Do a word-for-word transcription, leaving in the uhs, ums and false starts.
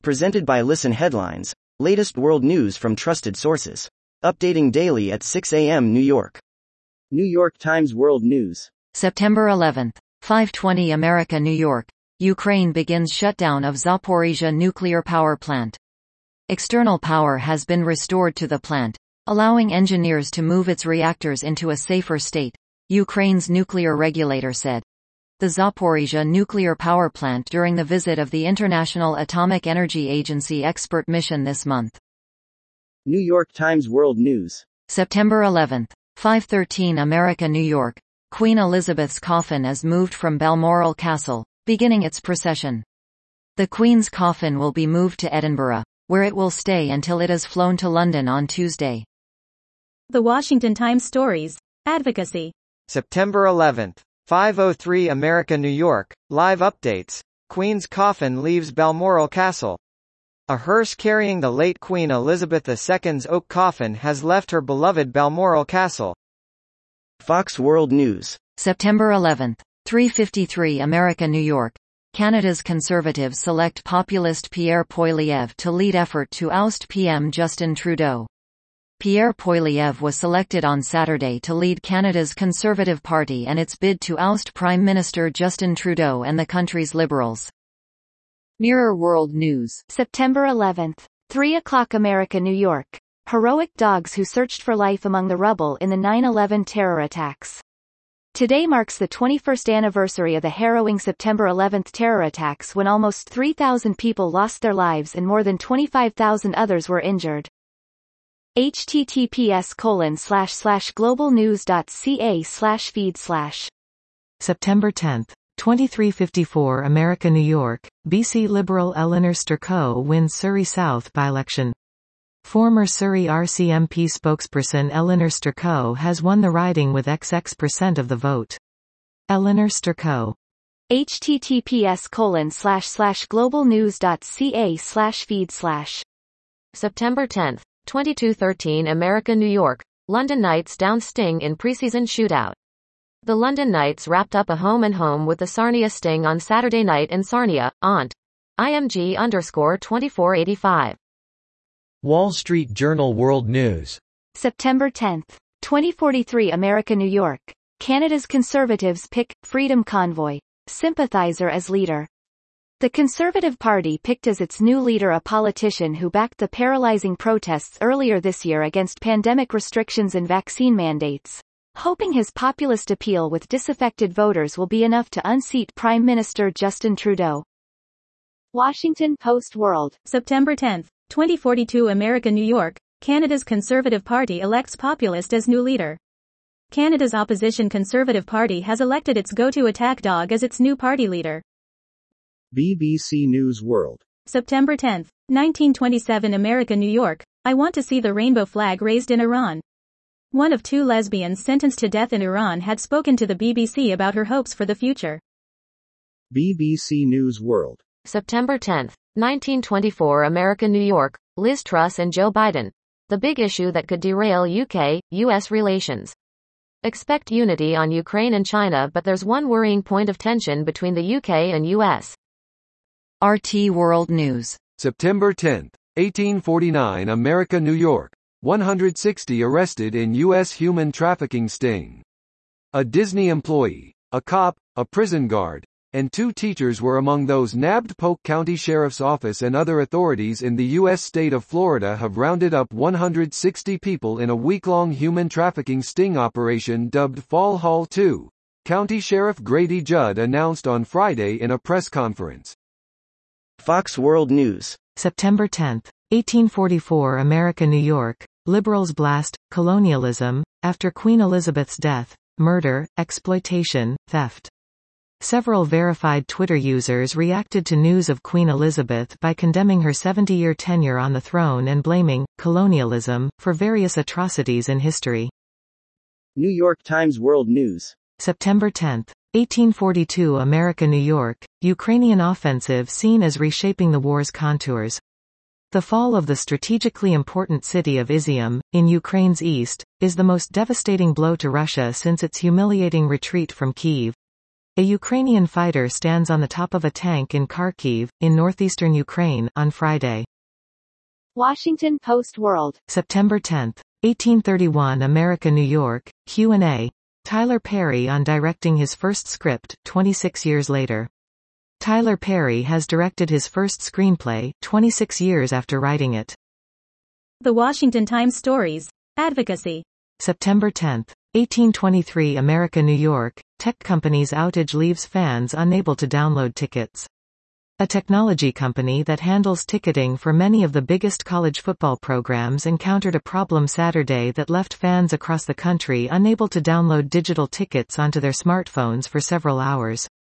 Presented by Listen Headlines, latest world news from trusted sources. Updating daily at six a m New York. New York Times World News. September eleventh, five twenty America, New York. Ukraine begins shutdown of Zaporizhzhia nuclear power plant. External power has been restored to the plant, allowing engineers to move its reactors into a safer state, Ukraine's nuclear regulator said. The Zaporizhzhia nuclear power plant during the visit of the International Atomic Energy Agency expert mission this month. New York Times World News. September eleventh, five thirteen America, New York. Queen Elizabeth's coffin is moved from Balmoral Castle, beginning its procession. The Queen's coffin will be moved to Edinburgh, where it will stay until it is flown to London on Tuesday. The Washington Times Stories. Advocacy. September eleventh, five oh three America, New York. Live updates. Queen's coffin leaves Balmoral Castle. A hearse carrying the late Queen Elizabeth the Second's oak coffin has left her beloved Balmoral Castle. Fox World News. September eleventh, three fifty-three America, New York. Canada's Conservatives select populist Pierre Poilievre to lead effort to oust P M Justin Trudeau. Pierre Poilievre was selected on Saturday to lead Canada's Conservative Party and its bid to oust Prime Minister Justin Trudeau and the country's Liberals. Mirror World News. September eleventh, three o'clock America, New York. Heroic dogs who searched for life among the rubble in the nine eleven terror attacks. Today marks the twenty-first anniversary of the harrowing September eleventh terror attacks, when almost three thousand people lost their lives and more than twenty-five thousand others were injured. https colon slash slash globalnews.ca slash feed slash. September tenth, twenty-three fifty-four America, New York. B C Liberal Eleanor Sturcoe wins Surrey South by-election. Former Surrey R C M P spokesperson Eleanor Sturcoe has won the riding with X X percent of the vote. Eleanor Sturcoe. https colon slash slash globalnews.ca slash feed slash. September tenth, twenty-two thirteen America, New York. London Knights down Sting in preseason shootout. The London Knights wrapped up a home-and-home with the Sarnia Sting on Saturday night in Sarnia, Ont. I M G underscore twenty-four eighty-five. Wall Street Journal World News. September tenth, twenty forty-three America, New York. Canada's Conservatives pick Freedom Convoy sympathizer as leader. The Conservative Party picked as its new leader a politician who backed the paralyzing protests earlier this year against pandemic restrictions and vaccine mandates, hoping his populist appeal with disaffected voters will be enough to unseat Prime Minister Justin Trudeau. Washington Post World. September tenth, twenty forty-two America, New York. Canada's Conservative Party elects populist as new leader. Canada's opposition Conservative Party has elected its go-to attack dog as its new party leader. B B C News World. September tenth, nineteen twenty-seven America, New York. I want to see the rainbow flag raised in Iran. One of two lesbians sentenced to death in Iran had spoken to the B B C about her hopes for the future. B B C News World. September tenth, nineteen twenty-four America, New York. Liz Truss and Joe Biden. The big issue that could derail U K U S relations. Expect unity on Ukraine and China, but there's one worrying point of tension between the U K and U S. R T World News. September tenth, eighteen forty-nine America, New York. one hundred sixty arrested in U S human trafficking sting. A Disney employee, a cop, a prison guard, and two teachers were among those nabbed. Polk County Sheriff's Office and other authorities in the U S state of Florida have rounded up one hundred sixty people in a week-long human trafficking sting operation dubbed Fall Haul two, County Sheriff Grady Judd announced on Friday in a press conference. Fox World News. September tenth, eighteen forty-four America, New York. Liberals blast colonialism after Queen Elizabeth's death, murder, exploitation, theft. Several verified Twitter users reacted to news of Queen Elizabeth by condemning her seventy-year tenure on the throne and blaming colonialism for various atrocities in history. New York Times World News. September tenth, eighteen forty-two America, New York. Ukrainian offensive seen as reshaping the war's contours. The fall of the strategically important city of Izium, in Ukraine's east, is the most devastating blow to Russia since its humiliating retreat from Kyiv. A Ukrainian fighter stands on the top of a tank in Kharkiv, in northeastern Ukraine, on Friday. Washington Post World. September tenth. eighteen thirty-one America New York, Q and A. Tyler Perry on directing his first script, twenty-six years later. Tyler Perry has directed his first screenplay, twenty-six years after writing it. The Washington Times Stories. Advocacy. September tenth. eighteen twenty-three America New York, tech company's outage leaves fans unable to download tickets. A technology company that handles ticketing for many of the biggest college football programs encountered a problem Saturday that left fans across the country unable to download digital tickets onto their smartphones for several hours.